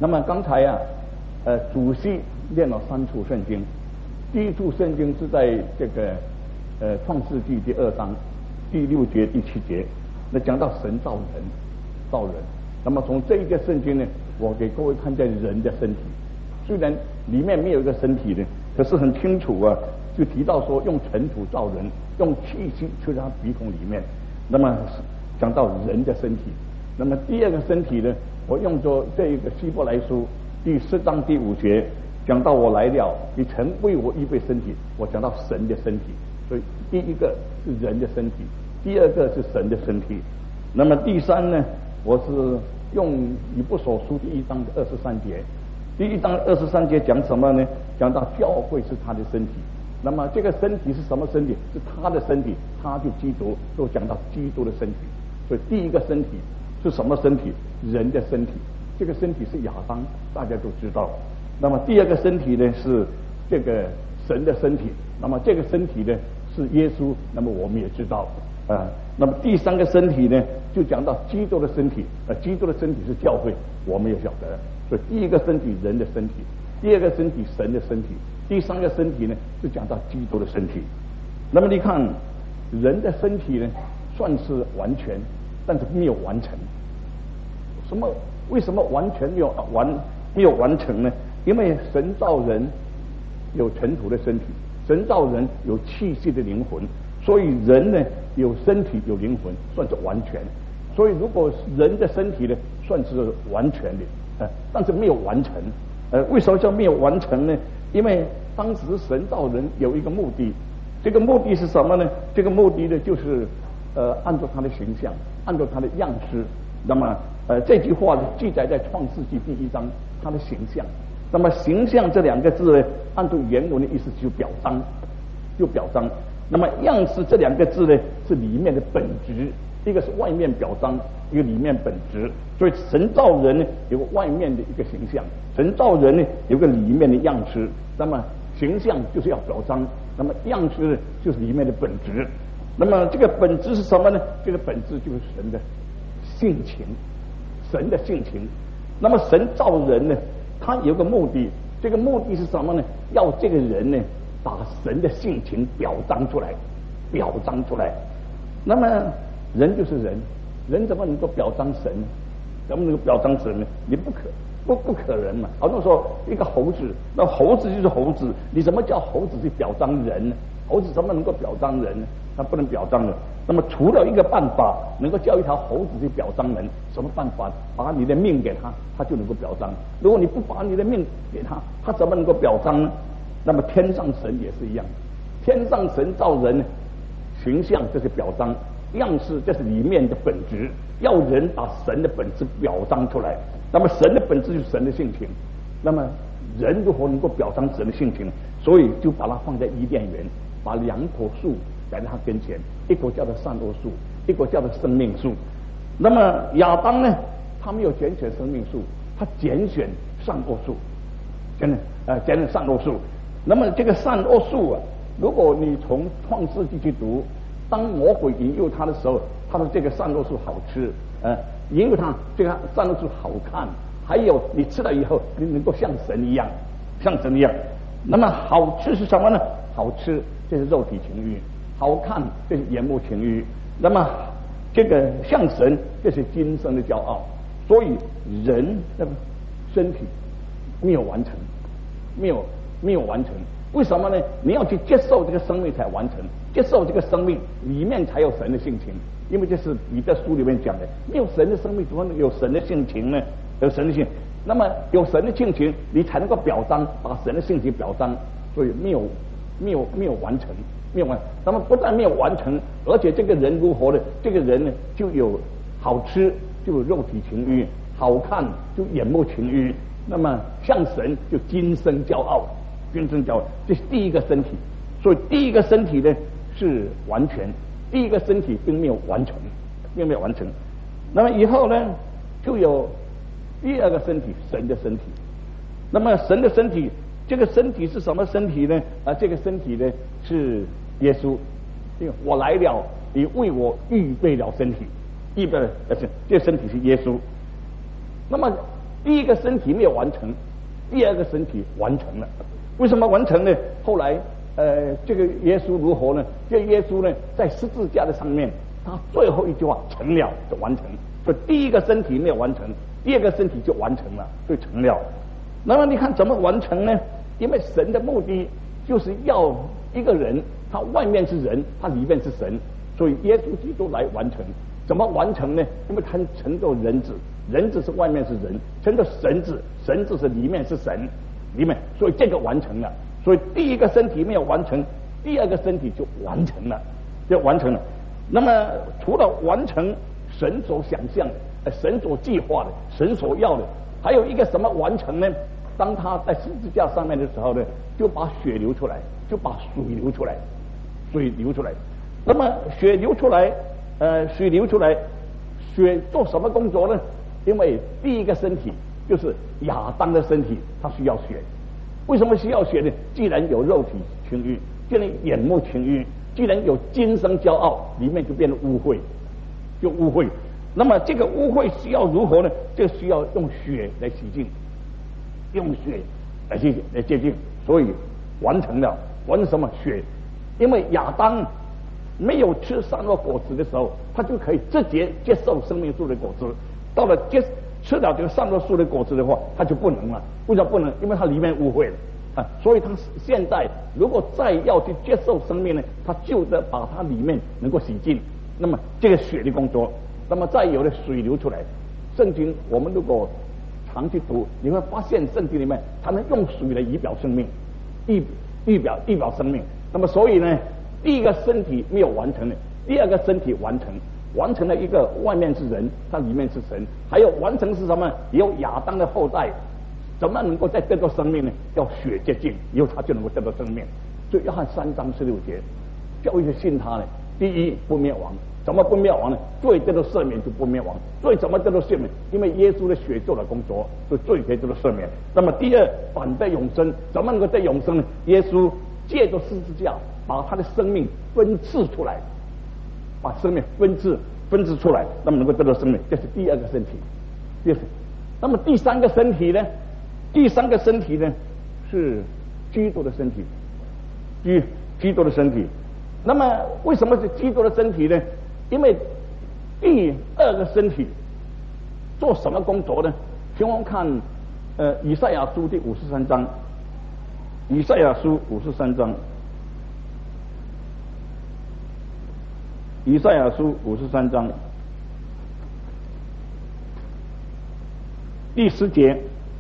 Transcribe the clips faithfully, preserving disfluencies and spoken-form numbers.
那么刚才啊，呃，主席念了三处圣经，第一处圣经是在这个呃创世纪第二章第六节、第七节，那讲到神造人，造人。那么从这一个圣经呢，我给各位看见人的身体，虽然里面没有一个身体呢，可是很清楚啊，就提到说用尘土造人，用气息吹到他鼻孔里面。那么讲到人的身体，那么第二个身体呢，我用作这一个希伯来书第四章第五节，讲到我来了，你曾为我预备身体，我讲到神的身体。所以第一个是人的身体，第二个是神的身体。那么第三呢，我是用以弗所书第一章的二十三节，第一章二十三节讲什么呢？讲到教会是他的身体。那么这个身体是什么身体？是他的身体，他就基督，都讲到基督的身体。所以第一个身体是什么身体？人的身体。这个身体是亚当，大家都知道。那么第二个身体呢是这个神的身体。那么这个身体呢是耶稣，那么我们也知道啊、呃。那么第三个身体呢就讲到基督的身体，呃，基督的身体是教会，我们也晓得。所以第一个身体人的身体，第二个身体神的身体，第三个身体呢是讲到基督的身体。那么你看人的身体呢算是完全，但是没有完成。什么？为什么完全没有完没有完成呢？因为神造人有尘土的身体，神造人有气息的灵魂，所以人呢有身体有灵魂，算是完全。所以如果人的身体呢算是完全的，呃，但是没有完成。呃，为什么叫没有完成呢？因为当时神造人有一个目的，这个目的是什么呢？这个目的呢就是呃按照他的形象，按照他的样式。那么呃这句话呢记载在创世纪第一章，他的形象。那么形象这两个字呢，按照原文的意思就表彰，就表彰。那么样式这两个字呢是里面的本质，一个是外面表彰，一个里面本质。所以神造人呢有个外面的一个形象，神造人呢有个里面的样式。那么形象就是要表彰，那么样式呢就是里面的本质。那么这个本质是什么呢？这个本质就是神的性情，神的性情。那么神造人呢，他有个目的，这个目的是什么呢？要这个人呢把神的性情表彰出来，表彰出来。那么人就是人，人怎么能够表彰神？怎么能够表彰神呢？你不可不不可能嘛。好像说一个猴子，那猴子就是猴子，你怎么叫猴子去表彰人呢？猴子怎么能够表彰人呢？他不能表彰人。那么除了一个办法能够叫一条猴子去表彰人，什么办法？把你的命给他，他就能够表彰。如果你不把你的命给他，他怎么能够表彰呢？那么天上神也是一样，天上神造人，形象这是表彰，样式这是里面的本质，要人把神的本质表彰出来。那么神的本质就是神的性情，那么人如何能够表彰神的性情呢？所以就把它放在伊甸园，把两棵树在他跟前，一棵叫做善恶树，一棵叫做生命树。那么亚当呢，他没有拣选生命树，他拣选善恶树，真的呃拣选善恶树。那么这个善恶树啊，如果你从创世纪去读，当魔鬼引诱他的时候，他说这个善恶树好吃，呃，引诱他这个善恶树好看，还有你吃了以后，你能够像神一样，像神一样。那么好吃是什么呢？好吃这是肉体情欲，好看这是眼目情欲。那么这个像神，这是今生的骄傲。所以人的身体没有完成，没有没有完成。为什么呢？你要去接受这个生命才完成，接受这个生命里面才有神的性情。因为这是彼得书里面讲的，没有神的生命怎么能有神的性情呢？有神的性，那么有神的性情，你才能够表彰，把神的性情表彰。所以没有没有没有完成，没有完。那么不但没有完成，而且这个人如何呢？这个人呢就有好吃，就有肉体情欲；好看就眼目情欲。那么像神就今生骄傲，今生骄傲，这是第一个身体。所以第一个身体呢是完全，第一个身体并没有完成，并没有完成。那么以后呢就有第二个身体，神的身体。那么神的身体，这个身体是什么身体呢？啊，这个身体呢是耶稣。我来了，你为我预备了身体，预备了，而且这个身体是耶稣。那么第一个身体没有完成，第二个身体完成了。为什么完成呢？后来呃，这个耶稣如何呢？这耶稣呢，在十字架的上面，他最后一句话成了就完成。所以第一个身体没有完成，第二个身体就完成了，就成了。那么你看怎么完成呢？因为神的目的就是要一个人，他外面是人，他里面是神，所以耶稣基督来完成。怎么完成呢？因为他成就人子，人子是外面是人，成就神子，神子是里面是神，里面，所以这个完成了。所以第一个身体没有完成，第二个身体就完成了，就完成了。那么除了完成神所想象的、神所计划的、神所要的，还有一个什么完成呢？当他在十字架上面的时候呢，就把血流出来，就把水流出来，水流出来。那么血流出来，呃，水流出来，血做什么工作呢？因为第一个身体就是亚当的身体，它需要血。为什么需要血呢？既然有肉体情欲，既然眼目情欲，既然有今生骄傲，里面就变得污秽，就污秽。那么这个污秽需要如何呢？就需要用血来洗净，用血来洗来洁净。所以完成了，完成什么？血。因为亚当没有吃善恶果子的时候，他就可以直接接受生命树的果子。到了接吃了这个善恶树的果子的话，他就不能了。为什么不能？因为它里面污秽了啊！所以他现在如果再要去接受生命呢，他就得把它里面能够洗净。那么这个血的工作，那么再有的水流出来。圣经我们如果常去读，你会发现圣经里面他们用水来以表生命，预预表预表生命。那么所以呢，第一个身体没有完成的，第二个身体完成。完成了一个外面是人，它里面是神，还有完成是什么？有亚当的后代，怎么能够再得到生命呢？要血洁净，以后他就能够得到生命。所以约翰三章十六节，教一些信他呢，第一不灭亡，怎么不灭亡呢？罪得到赦免就不灭亡，罪怎么得到赦免？因为耶稣的血做了工作，所以罪可以得到赦免。那么第二反得永生，怎么能够得永生呢？耶稣借着十字架把他的生命分赐出来。把生命分支分支出来，那么能够得到生命，这是第二个身体。第二，那么第三个身体呢？第三个身体呢是基督的身体，基基督的身体。那么为什么是基督的身体呢？因为第二个身体做什么工作呢？请我们看呃以赛亚书第五十三章，以赛亚书五十三章。以赛亚书五十三章第十节，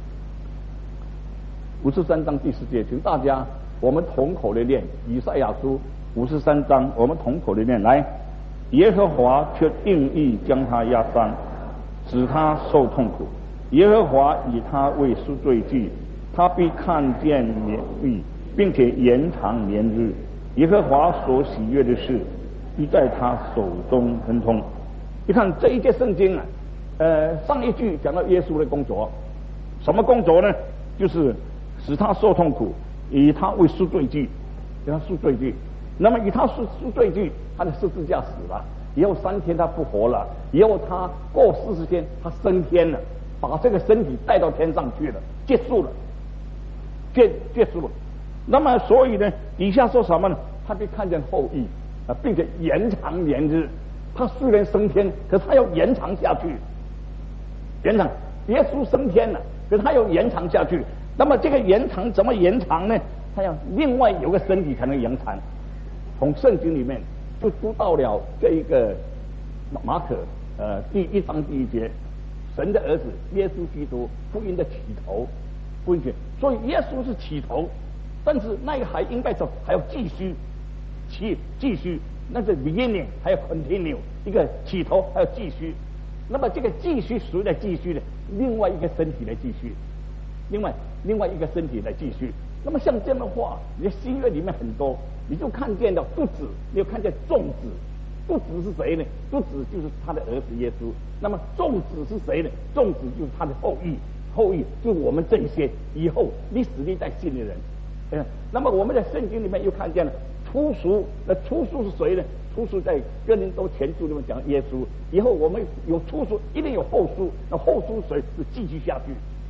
五十三章第十节，请大家我们同口的念以赛亚书五十三章，我们同口的念来。耶和华却定义将他压伤，使他受痛苦。耶和华以他为赎罪祭，他必看见免疫，并且延长年日。耶和华所喜悦的事，必在他手中亨通。你看这一节圣经啊，呃，上一句讲到耶稣的工作，什么工作呢？就是使他受痛苦，以他为赎罪祭，以他赎罪祭。那么以他赎赎罪祭，他的十字架死了，以后三天他复活了，以后他过四十天他升天了，把这个身体带到天上去了，结束了，结结束了。那么所以呢，底下说什么呢？他就看见后裔。啊，并且延长年日，他虽然升天，可是他要延长下去。延长，耶稣升天了，可是他要延长下去。那么这个延长怎么延长呢？他要另外有个身体才能延长。从圣经里面就读到了这一个马可呃第一章第一节，神的儿子耶稣基督福音的起头，福音起，所以耶稣是起头，但是那个还应该说还要继续。起继续，那是 beginning 还要 continue， 一个起头还要继续。那么这个继续谁来继续呢？另外一个身体来继续，另外另外一个身体来继续。那么像这样的话，你的新约里面很多，你就看见了不子，你就看见众子。不子是谁呢？不子就是他的儿子耶稣。那么众子是谁呢？众子就是他的后裔，后裔就是我们这些以后历史历代信的人。嗯，那么我们在圣经里面又看见了。初熟，那初熟是谁呢？初熟在哥林多前书里面讲耶稣，以后我们有初熟，一定有后书，那后书谁是继续下去，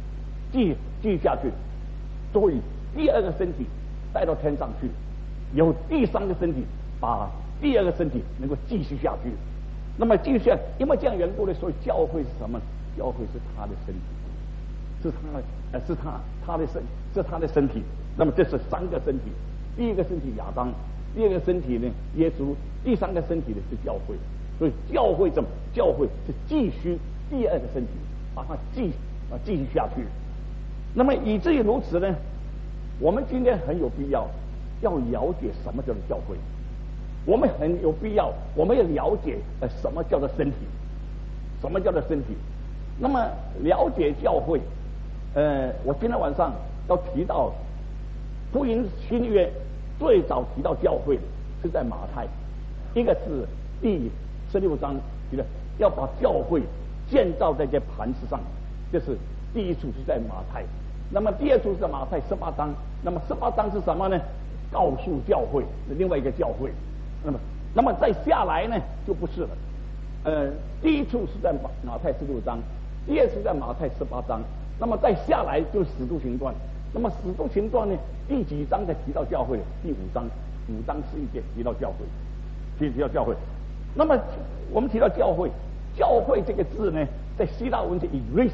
继继下去，所以第二个身体带到天上去，有第三个身体把第二个身体能够继续下去。那么继续下，因为这样缘故呢，所以教会是什么？教会是他的身体，是他的呃是他他的身是他的身体。那么这是三个身体，第一个身体亚当，第二个身体呢耶稣，第三个身体呢是教会。所以教会怎么？教会是继续第二个身体，把它继啊继续下去。那么以至于如此呢，我们今天很有必要要了解什么叫做教会。我们很有必要，我们要了解呃什么叫做身体，什么叫做身体。那么了解教会，呃，我今天晚上要提到福音新约最早提到教会是在马太，一个是第十六章提的要把教会建造在这磐石上，这是第一处是在马太。那么第二处是在马太十八章，那么十八章是什么呢？告诉教会是另外一个教会。那么，那么再下来呢，就不是了。呃，第一处是在马马太十六章，第二处在马太十八章。那么再下来就是使徒行传。那么使徒行传呢，第几章才提到教会？第五章，五章十一节提到教会，提提到教会。那么我们提到教会，教会这个字呢，在希腊文是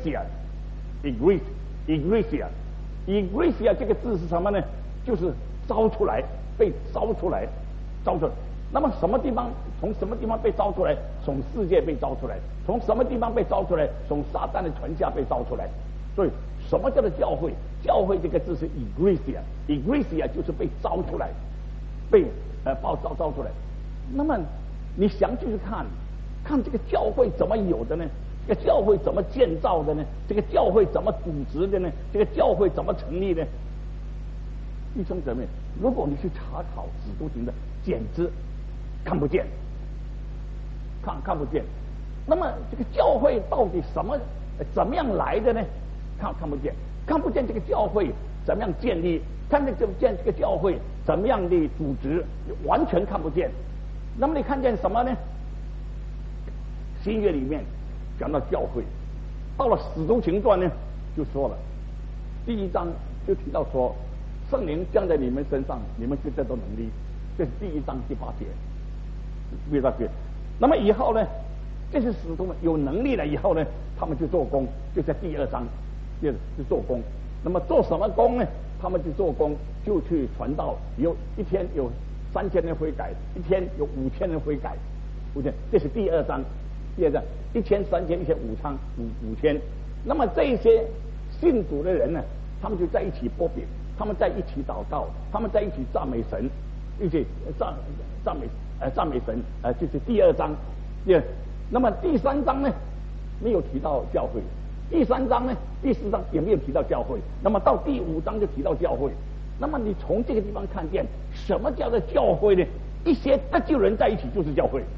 egresia，egresia，egresia 这个字是什么呢？就是招出来，被招出来，招出来。那么什么地方从什么地方被招出来？从世界被招出来。从什么地方被招出来？从撒旦的权下被招出来。所以什么叫做教会？教会这个字是 egresia，egresia 就是被招出来，被呃报招招出来。那么你详细去看，看这个教会怎么有的呢？这个教会怎么建造的呢？这个教会怎么组织的呢？这个教会怎么成立呢？弟兄姊妹，如果你去查考使徒行传，简直看不见，看看不见。那么这个教会到底什么怎么样来的呢？看看不见，看不见这个教会怎么样建立，看这个建这个教会怎么样的组织，完全看不见。那么你看见什么呢？新约里面讲到教会，到了使徒行传呢，就说了，第一章就提到说，圣灵降在你们身上，你们就得到能力，这是第一章第八节。第八节。那么以后呢，这些使徒们有能力了以后呢，他们就做工，就在第二章，就就做工。那么做什么工呢？他们就做工，就去传道，有一天有三千人悔改，一天有五千人悔改，五千，这是第二章。第二章，一千、三千、一千、五千、五五千。那么这些信主的人呢，他们就在一起擘饼，他们在一起祷告，他们在一起赞美神，一起赞赞美呃赞美神，呃就是第二章。第二，那么第三章呢，没有提到教会；第三章呢，第四章也没有提到教会。那么到第五章就提到教会。那么你从这个地方看见什么叫做教会呢？一些得救人在一起就是教会，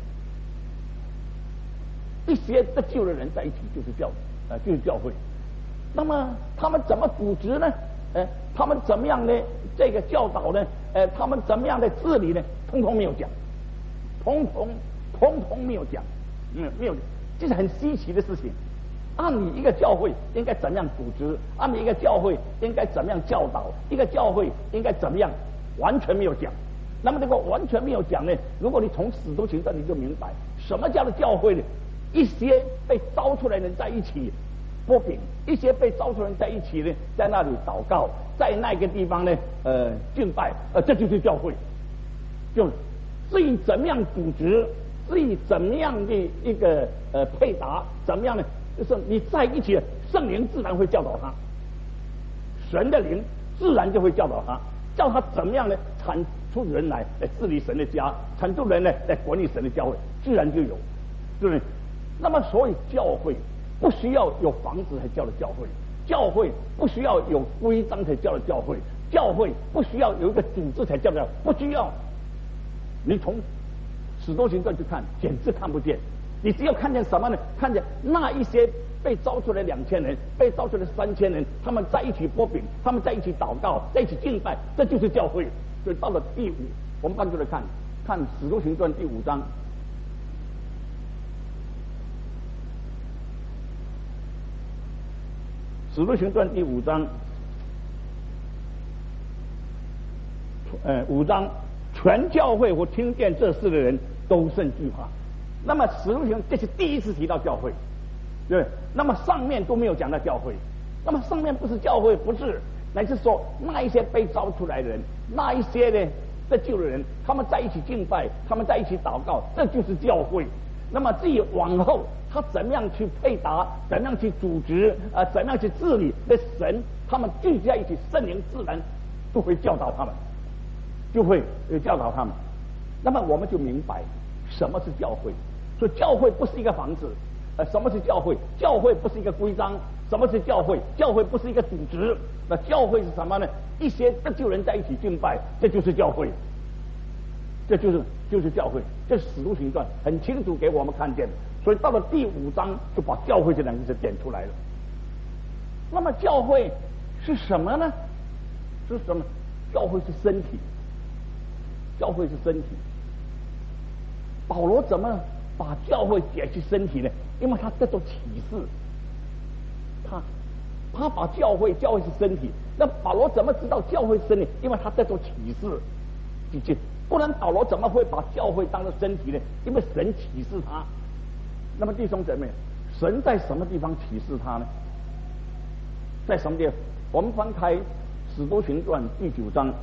一些得救的人在一起就是教呃就是教会。那么他们怎么组织呢？呃，他们怎么样的这个教导呢？呃，他们怎么样的治理呢？通通没有讲，通通通通没有讲，嗯，没有，这是很稀奇的事情。按你一个教会应该怎么样组织？按你一个教会应该怎么样教导？一个教会应该怎么样？完全没有讲。那么这个完全没有讲呢？如果你从使徒行传你就明白什么叫做教会呢？一些被招出来的人在一起擘饼，一些被招出来的人在一起呢，在那里祷告，在那个地方呢，呃，敬拜，呃，这就是教会。就至于怎么样组织，至于怎么样的一个呃配搭，怎么样呢？就是你在一起，圣灵自然会教导他，神的灵自然就会教导他，叫他怎么样呢？产出人来来治理神的家，产出人呢来管理神的教会，自然就有，对不对？那么所以教会不需要有房子才叫做教会，教会不需要有规章才叫做教会，教会不需要有一个组织才叫做，不需要。你从使徒行传去看，简直看不见。你只要看见什么呢？看见那一些被招出来两千人，被招出来三千人，他们在一起擘饼，他们在一起祷告，在一起敬拜，这就是教会。所以到了第五，我们翻出来看，看使徒行传第五章。 使徒行传第五章，呃，五章，全教会我听见这事的人都甚惧怕。那么使徒行这是第一次提到教会，对，那么上面都没有讲到教会，那么上面不是教会，不是，乃是说那一些被招出来的人，那一些呢得救的人，他们在一起敬拜，他们在一起祷告，这就是教会。那么至于往后他怎么样去配搭，怎么样去组织，呃，怎么样去治理，那神他们聚在一起，圣灵自然就会教导他们，就会教导他们。那么我们就明白什么是教会。所以教会不是一个房子，呃，什么是教会？教会不是一个规章。什么是教会？教会不是一个组织。那教会是什么呢？一些得救人在一起敬拜，这就是教会。这就是就是教会。这是使徒行传很清楚给我们看见的。所以到了第五章就把教会这两个字点出来了。那么教会是什么呢？是什么？教会是身体。教会是身体。保罗怎么把教会解释身体呢？因为他得到启示，他他把教会教会是身体。那保罗怎么知道教会是身体？因为他得到启示，记记，不然保罗怎么会把教会当作身体呢？因为神启示他。那么弟兄姊妹，神在什么地方启示他呢？在什么地方？我们翻开《使徒行传》第九章。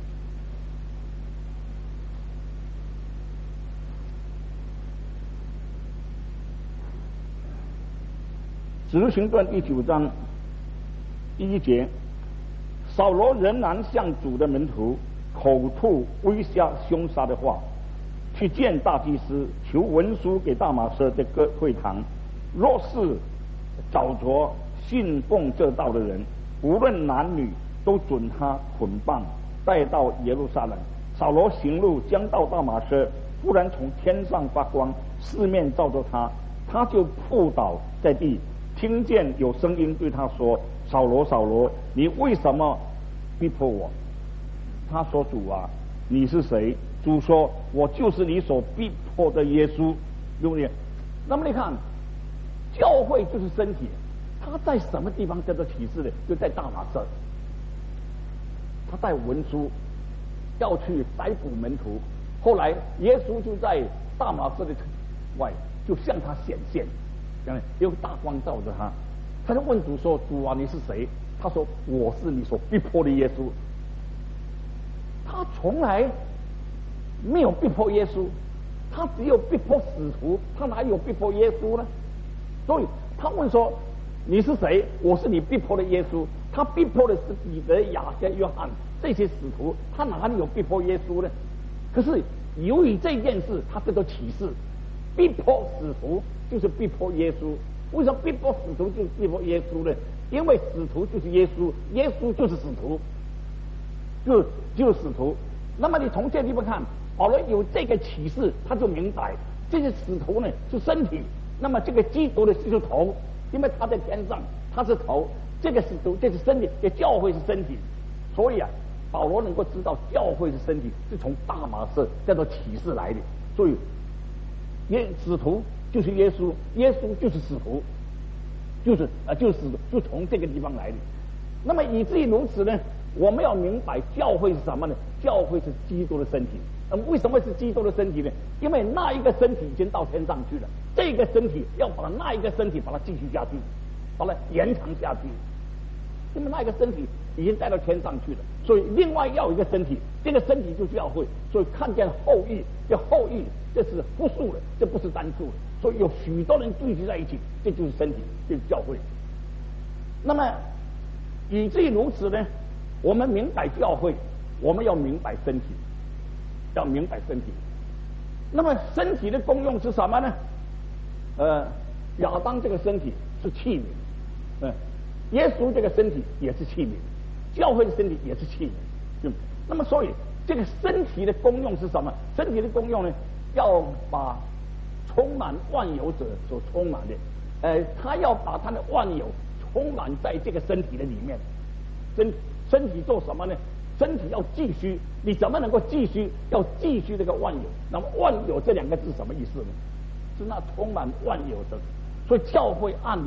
使徒行传第九章第一节，扫罗仍然向主的门徒口吐威吓凶杀的话，去见大祭司，求文书给大马色的各会堂，若是找着信奉这道的人，无论男女，都准他捆绑带到耶路撒冷。扫罗行路将到大马色，忽然从天上发光，四面照着他，他就扑倒在地。听见有声音对他说：“扫罗，扫罗，你为什么逼迫我？”他说：“主啊，你是谁？”主说：“我就是你所逼迫的耶稣。”对不对？那么你看，教会就是身体，他在什么地方得到启示呢？就在大马色。他带文书要去逮捕门徒，后来耶稣就在大马色的外就向他显现。有大光照着他，他就问主说：“主啊，你是谁？”他说：“我是你所逼迫的耶稣。”他从来没有逼迫耶稣，他只有逼迫使徒，他哪有逼迫耶稣呢？所以他问说：“你是谁？”我是你逼迫的耶稣。他逼迫的是彼得、雅各、约翰这些使徒，他哪里有逼迫耶稣呢？可是由于这件事，他得到启示，逼迫使徒就是逼迫耶稣。为什么逼迫使徒就是逼迫耶稣呢？因为使徒就是耶稣，耶稣就是使徒，就就是使徒。那么你从这地方看，保罗有这个启示，他就明白这些使徒呢是身体，那么这个基督呢就是头，因为他在天上，他是头，这个使徒这是身体，这教会是身体。所以啊，保罗能够知道教会是身体，是从大马色叫做启示来的。所以耶使徒就是耶稣，耶稣就是使徒，就是啊，就是使徒，就从这个地方来的。那么以至于如此呢，我们要明白教会是什么呢？教会是基督的身体。那么为什么是基督的身体呢？因为那一个身体已经到天上去了，这个身体要把那一个身体把它继续下去，把它延长下去。因为那一个身体已经带到天上去了，所以另外要有一个身体，这个身体就是教会。所以看见后裔，这后裔这是复数的，这不是单数的。所以有许多人聚集在一起，这就是身体，这是教会。那么以至于如此呢，我们明白教会，我们要明白身体，要明白身体。那么身体的功用是什么呢？呃，亚当这个身体是器皿，嗯，耶稣这个身体也是器皿，教会的身体也是器皿。嗯，那么所以这个身体的功用是什么？身体的功用呢，要把充满万有者所充满的，呃，他要把他的万有充满在这个身体的里面。身身体做什么呢？身体要继续，你怎么能够继续？要继续这个万有。那么万有这两个字什么意思呢？是那充满万有的。所以教会按理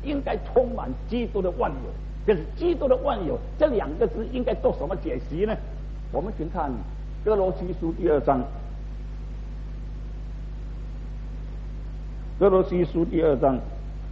应该充满基督的万有。可是基督的万有这两个字应该做什么解析呢？我们请看哥罗西书第二章，哥罗西书第二章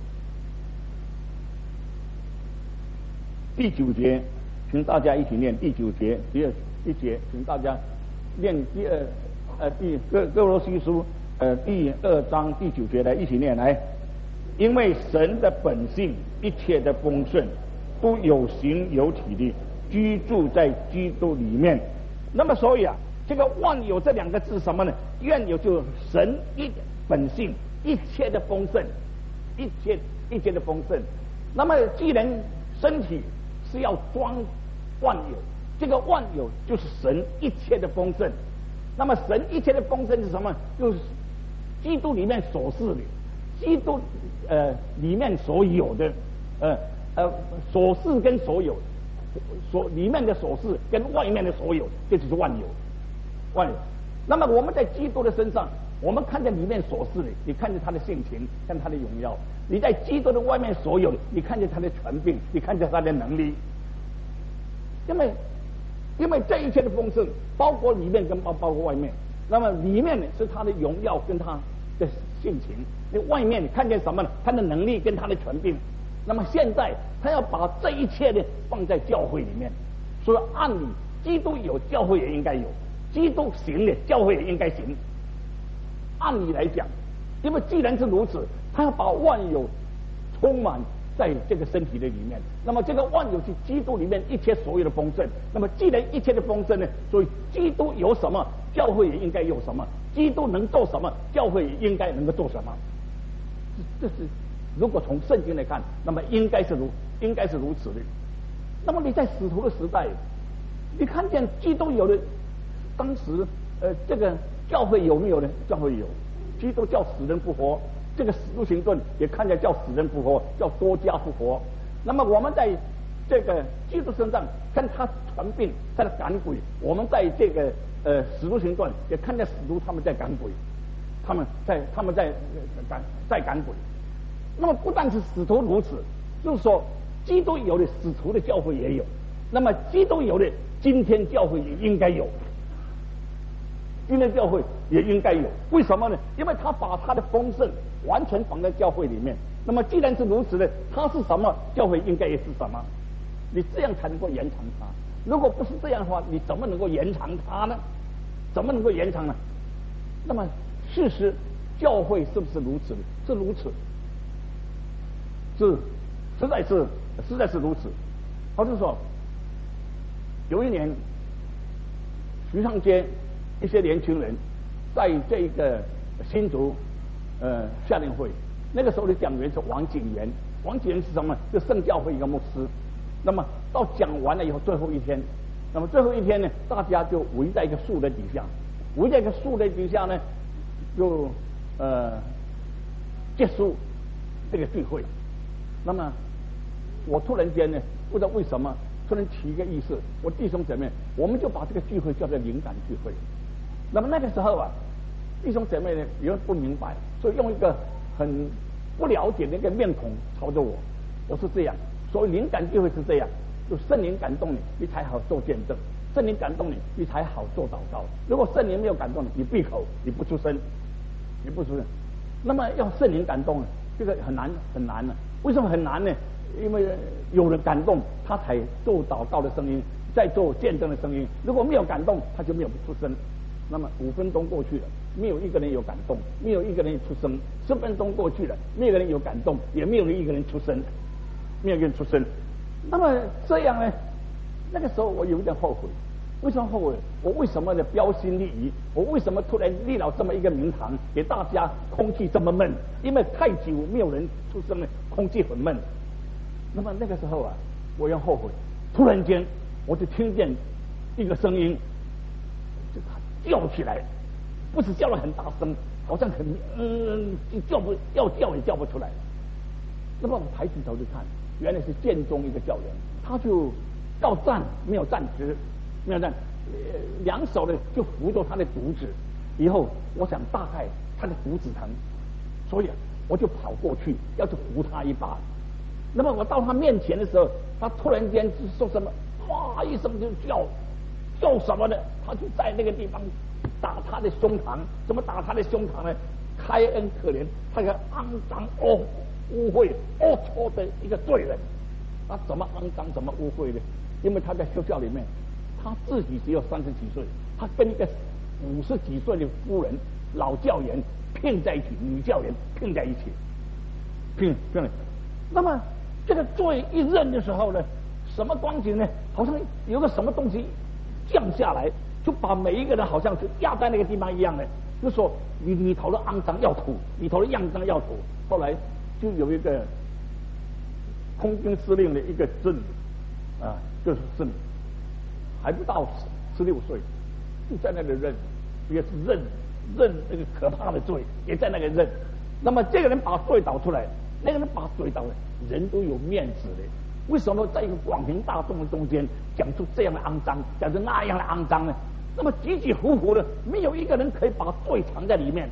第九节，请大家一起念第九节，第二一节，请大家念第二呃第哥哥罗西书呃第二章第九节来一起念来，因为神的本性一切的丰盛都有形有体的居住在基督里面。那么所以啊，这个万有这两个字什么呢？愿有就是神一本性一切的丰盛，一切一切的丰盛。那么既然身体是要装万有，这个万有就是神一切的丰盛。那么神一切的丰盛是什么？就是基督里面所示的，基督呃里面所有的呃呃所示跟所有，所里面的所示跟外面的所有，这就是万有，万有。那么我们在基督的身上，我们看见里面所示的，你看见他的性情，看他的荣耀；你在基督的外面所有的，你看见他的权柄，你看见他的能力。因为因为这一切的丰盛，包括里面跟包包括外面。那么里面呢是他的荣耀跟他的性情，那外面你看见什么呢？他的能力跟他的权柄。那么现在他要把这一切呢放在教会里面，所以按理基督有，教会也应该有；基督行的，教会也应该行。按理来讲，因为既然是如此，他要把万有充满在这个身体的里面。那么这个万有是基督里面一切所有的丰盛。那么既然一切的丰盛呢，所以基督有什么，教会也应该有什么；基督能做什么，教会也应该能够做什么。这是如果从圣经来看，那么应该是如应该是如此的。那么你在使徒的时代，你看见基督有的，当时呃这个教会有没有呢？教会有，基督叫死人复活，这个使徒行传也看见叫死人复活，叫多加复活。那么我们在这个基督身上看他传病，他的赶鬼，我们在这个呃使徒行传也看见使徒他们在赶鬼，他们在他们在赶在赶鬼。那么不但是使徒如此，就是说基督有的使徒的教会也有，那么基督有的今天教会也应该有，今天教会也应该有。为什么呢？因为他把他的丰盛完全放在教会里面。那么既然是如此呢，他是什么，教会应该也是什么。你这样才能够延长它。如果不是这样的话，你怎么能够延长它呢？怎么能够延长呢？那么事实教会是不是如此？是如此。是，实在是，实在是如此。好比说，有一年，徐上街一些年轻人在这个新竹呃夏令会，那个时候的讲员是王景元，王景元是什么？是圣教会一个牧师。那么到讲完了以后，最后一天，那么最后一天呢，大家就围在一个树的底下，围在一个树的底下呢，就呃结束这个聚会。那么我突然间呢，不知道为什么突然提一个意思，我弟兄姐妹，我们就把这个聚会叫做灵感聚会。那么那个时候啊，弟兄姐妹呢也不明白，所以用一个很不了解的一个面孔朝着我，我是这样。所以灵感聚会是这样，就圣灵感动你，你才好做见证；圣灵感动你，你才好做祷告。如果圣灵没有感动你，你闭口，你不出声，你不出声。那么要圣灵感动呢，这个很难很难呢。为什么很难呢？因为有人感动，他才做祷告的声音，再做见证的声音。如果没有感动，他就没有出声。那么五分钟过去了，没有一个人有感动，没有一个人出声。十分钟过去了，没有人有感动，也没有一个人出声，没有一个人出声。那么这样呢？那个时候我有一点后悔。为什么后悔？我为什么呢标新立异？我为什么突然立了这么一个名堂，给大家空气这么闷？因为太久没有人出声了，空气很闷。那么那个时候啊，我又后悔。突然间，我就听见一个声音，就叫起来，不是叫得很大声，好像很嗯叫不要叫也叫不出来。那么我抬起头就看，原来是建中一个教员，他就要站没有站直。没有站，呃，两手呢就扶着他的肚子，以后我想大概他的肚子疼，所以我就跑过去要去扶他一把。 那么我到他面前的时候，他突然间就说什么，哇一声就叫，叫什么呢？他就在那个地方打他的胸膛，怎么打他的胸膛呢？开恩可怜，他个肮脏哦污秽龌龊的一个罪人，他怎么肮脏怎么污秽呢？因为他在学校里面，他自己只有三十几岁，他跟一个五十几岁的夫人老教员拼在一起，女教员拼在一起，拼拼了。那么这个罪一认的时候呢，什么光景呢？好像有个什么东西降下来，就把每一个人好像是压在那个地方一样的，就说你里头的肮脏要吐，里头的肮脏要吐。后来就有一个空军司令的一个子女啊，就是子女还不到十六岁，就在那里认，也是认认这个可怕的罪，也在那个认。那么这个人把罪导出来，那个人把罪导出来，人都有面子的。为什么在一个广庭大众的中间讲出这样的肮脏，讲出那样的肮脏呢？那么起起伏伏的，没有一个人可以把罪藏在里面。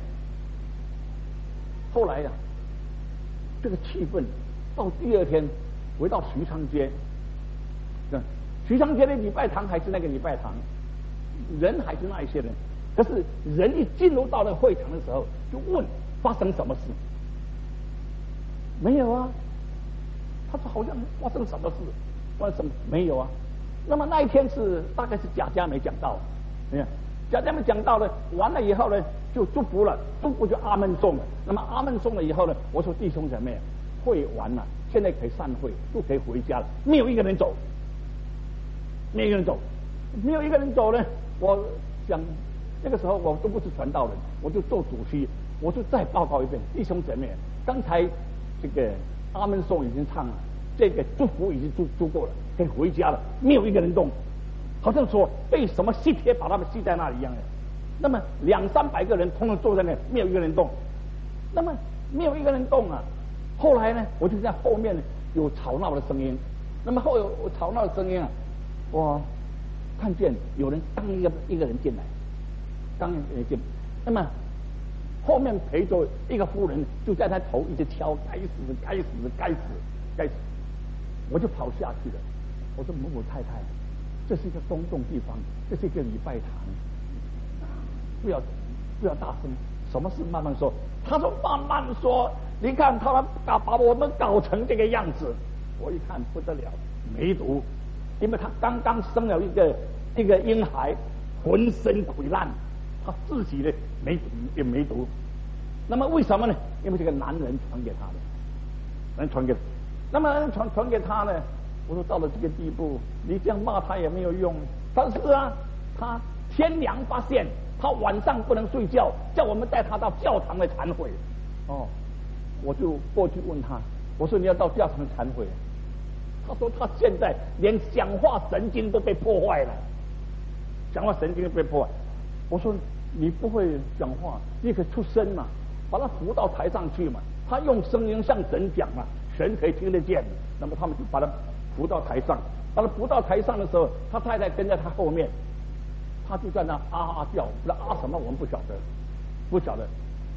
后来呀、啊，这个气氛到第二天，回到徐昌街，徐昌街的礼拜堂还是那个礼拜堂，人还是那一些人，可是人一进入到那个会场的时候，就问发生什么事？没有啊。他说好像发生什么事，发生什么没有啊？那么那一天是大概是贾家没讲到，你看贾家没讲到呢，完了以后呢就祝福了，祝福就阿门颂了。那么阿门颂了以后呢，我说弟兄姐妹，会完了，现在可以散会，都可以回家了，没有一个人走，没有一个人走，没有一个人走呢。我想那个时候我都不是传道人，我就做主席，我就再报告一遍，弟兄姐妹，刚才这个阿门颂已经唱了，这个祝福已经祝祝过了，可以回家了，没有一个人动，好像说被什么吸铁把他们吸在那里一样的。那么两三百个人通通坐在那，没有一个人动，那么没有一个人动啊。后来呢，我就在后面有吵闹的声音，那么后有吵闹的声音啊，我看见有人刚一个一个人进来，刚一个人进来，那么后面陪着一个妇人，就在他头一直敲，该死，该死，该死，该死！我就跑下去了。我说：“母母太太，这是一个公众地方，这是一个礼拜堂，不要不要大声，什么事慢慢说。”他说：“慢慢说，你看他们把把我们搞成这个样子。”我一看不得了，梅毒，因为他刚刚生了一个一个婴孩，浑身溃烂。他自己呢没也没毒，那么为什么呢？因为这个男人传给他的，人传给，那么传传给他呢？我说到了这个地步，你这样骂他也没有用。但是啊，他天良发现，他晚上不能睡觉，叫我们带他到教堂来忏悔。哦，我就过去问他，我说你要到教堂忏悔？他说他现在连讲话神经都被破坏了，讲话神经都被破坏。我说你不会讲话，你可以出声嘛，把他扶到台上去嘛。他用声音向神讲嘛，神可以听得见。那么他们就把他扶到台上，把他扶到台上的时候，他太太跟在他后面，他就在那啊啊叫，不知道啊什么，我们不晓得，不晓得。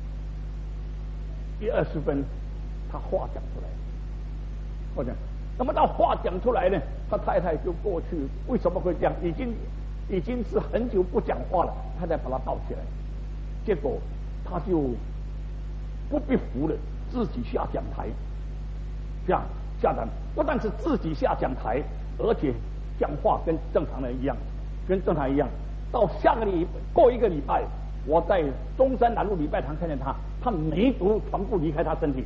一二十分，他话讲出来，话讲，那么到话讲出来呢，他太太就过去，为什么会这样？已经。已经是很久不讲话了，他才把他抱起来，结果他就不必服了，自己下讲台，下下讲，不但是自己下讲台，而且讲话跟正常人一样，跟正常一样。到下个礼过一个礼拜，我在中山南路礼拜堂看见他，他梅毒全部离开他身体。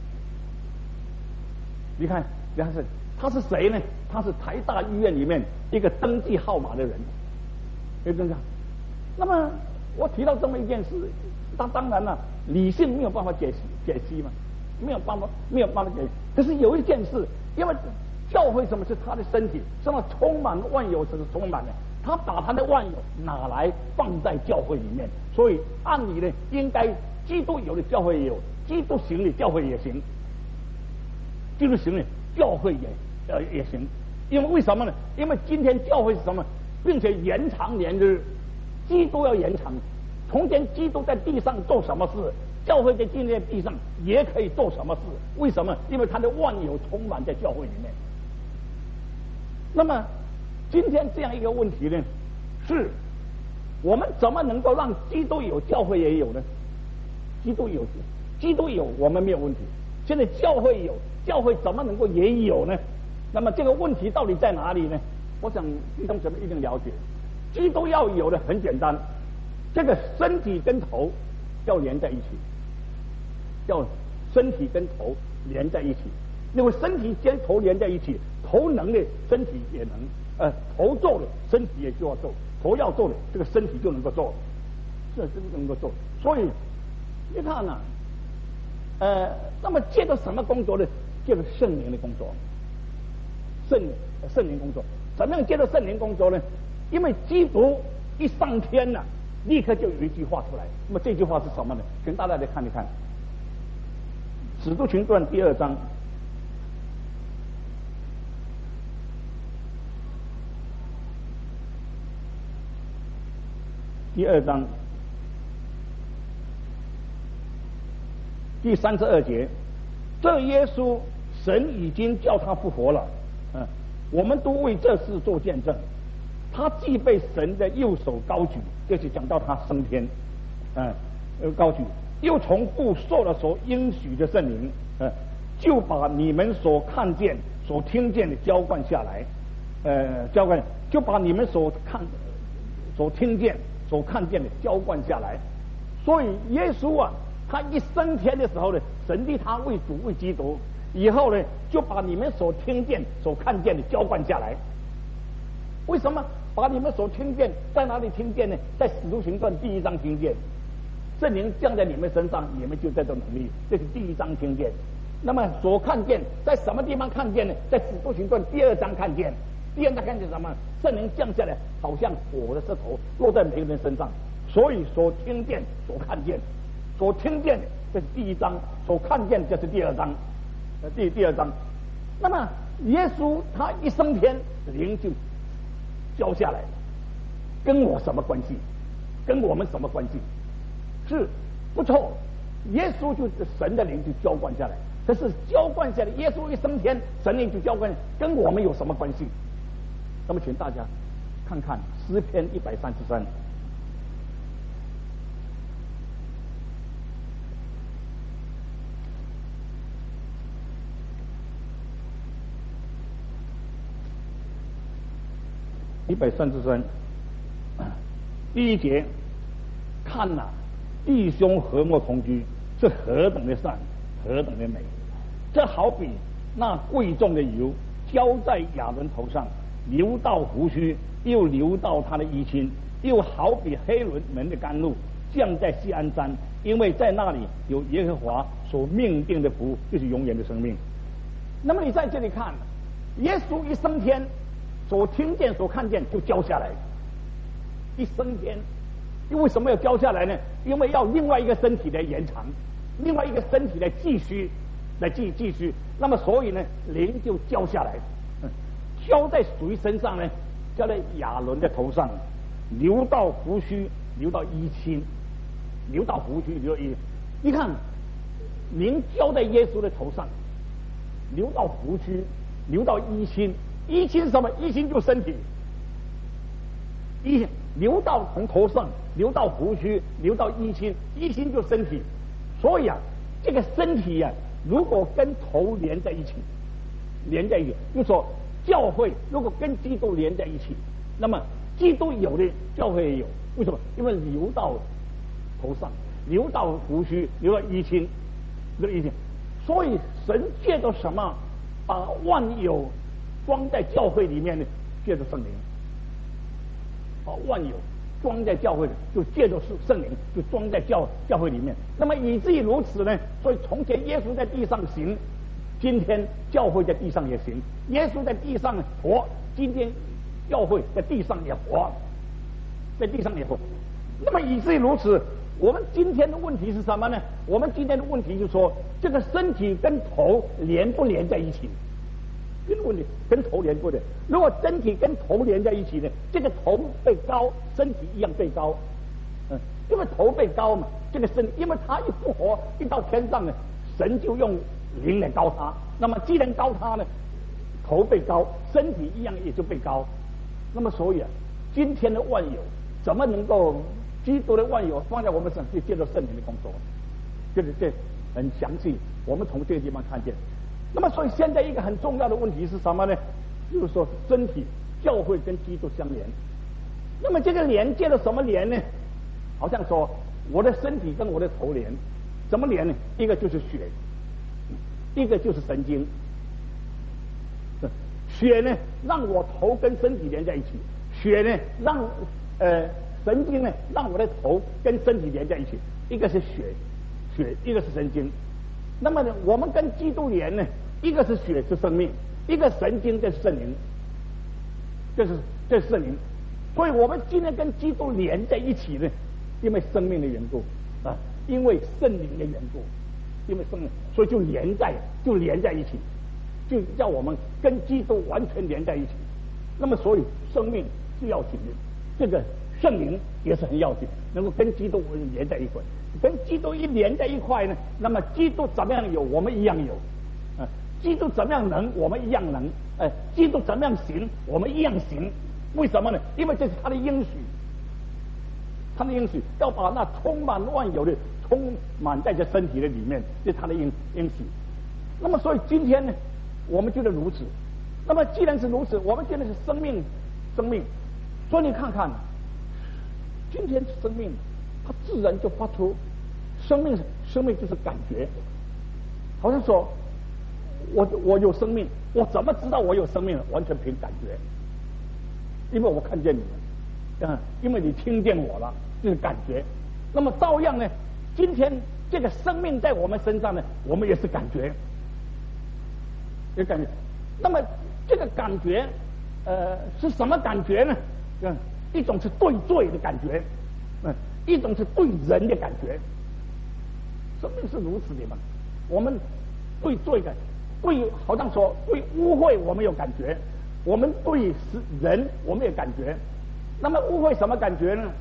你看，你看是他是谁呢？他是台大医院里面一个登记号码的人。可以这样，那么我提到这么一件事，他当然了，理性没有办法解析解析嘛，没有办法没有办法解析。可是有一件事，因为教会什么是他的身体，是那充满万有，是充满的，他把他的万有拿来放在教会里面，所以按理呢，应该基督有的教会也有，基督行的教会也行，基督行的教会也呃也行。因为为什么呢？因为今天教会是什么？并且延长年日，基督要延长。从前基督在地上做什么事， 教会在今天地上也可以做什么事？为什么？因为他的万有充满在教会里面。那么今天这样一个问题呢，是我们怎么能够让基督有，教会也有呢？基督有，基督有，我们没有问题。现在教会有，教会怎么能够也有呢？那么这个问题到底在哪里呢？我想弟兄姊妹一定了解，基督要有的很简单，这个身体跟头要连在一起，要身体跟头连在一起。因为身体跟头连在一起，头能的，身体也能；呃，头做了，身体也就要做；头要做了，这个身体就能够做，这真能够做。所以你看呐、啊，呃，那么借着什么工作呢？借着圣灵的工作，圣圣灵工作。怎么样借着圣灵工作呢？因为基督一上天了、啊，立刻就有一句话出来。那么这句话是什么呢？请大家来看一看，《使徒行传》第二章。第二章第三十二节，这耶稣神已经叫他复活了，嗯，我们都为这事做见证。他既被神的右手高举，就是讲到他升天，嗯，高举，又从父受了所应许的圣灵，嗯，就把你们所看见、所听见的浇灌下来，呃，浇灌，就把你们所看、所听见。所看见的浇灌下来，所以耶稣啊，他一升天的时候呢，神立他为主为基督，以后呢，就把你们所听见、所看见的浇灌下来。为什么把你们所听见在哪里听见呢？在《使徒行传》第一章听见，圣灵降在你们身上，你们就在这能力，这是第一章听见。那么所看见在什么地方看见呢？在《使徒行传》第二章看见。第二章看见什么？圣灵降下来，好像火的石头落在每个人身上。所以所听见、所看见、所听见，这是第一章；所看见，这是第二章。呃，第第二章。那么耶稣他一升天，灵就浇下来了，跟我什么关系？跟我们什么关系？是不错，耶稣就是神的灵就浇灌下来。可是浇灌下来，耶稣一升天，神灵就浇灌，跟我们有什么关系？那么，请大家看看诗篇一百三十三。一百三十三，第一节，看呐、啊，弟兄和睦同居，是何等的善，何等的美！这好比那贵重的油浇在亚伦头上，流到胡须，又流到他的衣襟，又好比黑伦门的甘露降在锡安山，因为在那里有耶和华所命定的福，就是永远的生命。那么你在这里看，耶稣一升天，所听见、所看见就浇下来。一升天，为什么要浇下来呢？因为要另外一个身体来延长，另外一个身体来继续，来继继续。那么所以呢，灵就浇下来。浇在谁身上呢？浇在亚伦的头上，流到胡须，流到衣襟，流到胡须，流到衣。你看，灵浇在耶稣的头上，流到胡须，流到衣襟。衣襟是什么？衣襟就身体。衣流到从头上，流到胡须，流到衣襟，衣襟就身体。所以啊，这个身体啊，如果跟头连在一起，连在一起，就说。教会如果跟基督连在一起，那么基督有的教会也有。为什么？因为流到头上，流到胡须，流到衣襟，流到衣襟。所以神借着什么把万有装在教会里面呢？借着圣灵，把万有装在教会里，就借着是圣灵，就装在教教会里面。那么以至于如此呢？所以从前耶稣在地上行。今天教会在地上也行，耶稣在地上活，今天教会在地上也活，在地上也活。那么以至于如此，我们今天的问题是什么呢？我们今天的问题就是说，这个身体跟头连不连在一起？这个问题跟头连不连？如果身体跟头连在一起呢，这个头被高，身体一样被高。嗯， 因为头被高嘛，这个身，因为他一复活一到天上呢，神就用灵来高他。那么既然高他呢，头被高，身体一样也就被高。那么所以啊，今天的万有怎么能够基督的万有放在我们身上，就借着圣灵的工作，这个这很详细，我们从这个地方看见。那么所以现在一个很重要的问题是什么呢？就是说身体教会跟基督相连。那么这个连接了什么连呢？好像说我的身体跟我的头连，怎么连呢？一个就是血，一个就是神经。血呢让我头跟身体连在一起，血呢让呃神经呢让我的头跟身体连在一起，一个是血血，一个是神经。那么呢，我们跟基督连呢，一个是血是生命，一个神经这是圣灵，这是这是圣灵。所以我们今天跟基督连在一起呢，因为生命的缘故啊，因为圣灵的缘故，因为圣灵，所以就连在就连在一起，就叫我们跟基督完全连在一起。那么所以生命是要紧的，这个圣灵也是很要紧，能够跟基督连在一块。跟基督一连在一块呢，那么基督怎么样有，我们一样有；啊，基督怎么样能，我们一样能；哎，基督怎么样行，我们一样行。为什么呢？因为这是他的应许，他的应许要把那充满万有的充满在这身体的里面，这是他的应应许。那么所以今天呢，我们觉得如此。那么既然是如此，我们现在是生命，生命。所以你看看，今天生命，它自然就发出生命，生命就是感觉，好像说，我我有生命，我怎么知道我有生命呢？完全凭感觉。因为我看见你们，嗯，因为你听见我了，就是感觉。那么照样呢，今天这个生命在我们身上呢，我们也是感觉，有感觉。那么这个感觉，呃，是什么感觉呢？嗯，一种是对罪的感觉，嗯，一种是对人的感觉。生命是如此的嘛。我们对罪的，对好像说对污秽我们有感觉。我们对人，我们也感觉。那么污秽什么感觉呢？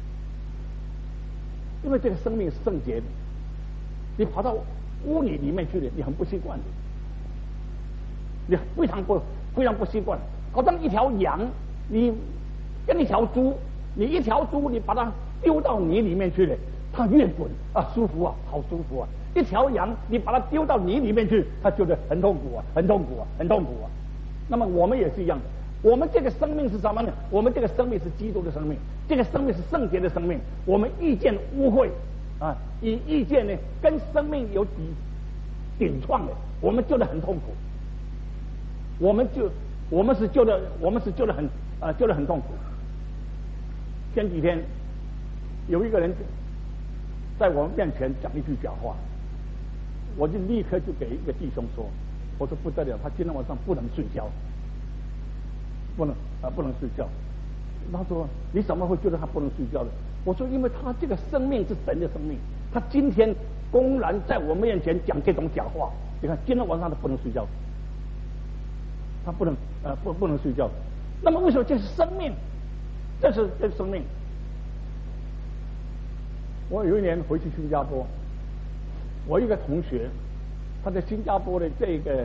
因为这个生命是圣洁的，你跑到污泥里面去了，你很不习惯的，你非常不非常不习惯。好像一条羊，你跟一条猪，你一条猪你把它丢到泥里面去了，它越滚啊舒服啊，好舒服啊。一条羊你把它丢到泥里面去，它觉得很痛苦啊，很痛苦啊，很痛苦啊。那么我们也是一样的，我们这个生命是什么呢？我们这个生命是基督的生命，这个生命是圣洁的生命。我们遇见污秽啊，以意见呢跟生命有抵顶撞的，我们救得很痛苦。我们就我们是救的，我们是救得很啊救得很痛苦。前几天有一个人在我们面前讲一句假话，我就立刻就给一个弟兄说。我说不得了，他今天晚上不能睡觉，不能啊，不能睡觉。他说你怎么会觉得他不能睡觉的？我说因为他这个生命是神的生命，他今天公然在我面前讲这种假话，你看今天晚上他不能睡觉，他不能呃不不能睡觉。那么为什么这是生命？这是这是生命。我有一年回去新加坡，我一个同学。他在新加坡的这个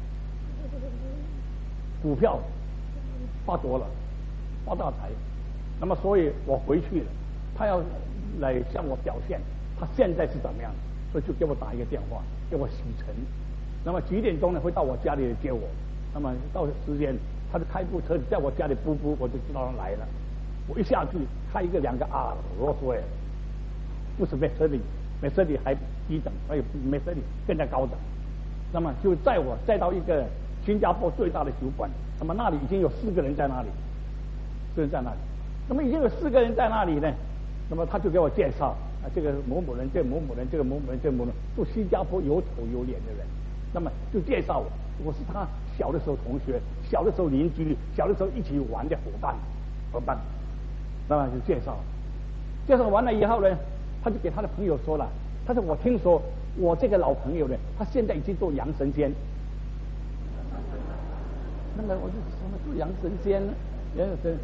股票发多了，发大财。那么，所以我回去了，他要来向我表现他现在是怎么样，所以就给我打一个电话，给我洗尘。那么几点钟呢？会到我家里来接我。那么到时间，他就开部车子在我家里噗噗，我就知道他来了。我一下去开一个两个啊，罗斯威尔，不是梅车里。梅车里还低等，还有梅车里更加高等。那么就载我载到一个新加坡最大的酒馆，那么那里已经有四个人在那里，四人在那里。那么已经有四个人在那里呢，那么他就给我介绍啊，这个某某人，这某某人，这个某某人，这个某某人，都新加坡有头有脸的人。那么就介绍我，我是他小的时候同学，小的时候邻居，小的时候一起玩的伙伴，伙伴。那么就介绍，介绍完了以后呢。他就给他的朋友说了，他说我听说我这个老朋友呢，他现在已经做洋神仙。那么我就什么做洋神仙？洋神，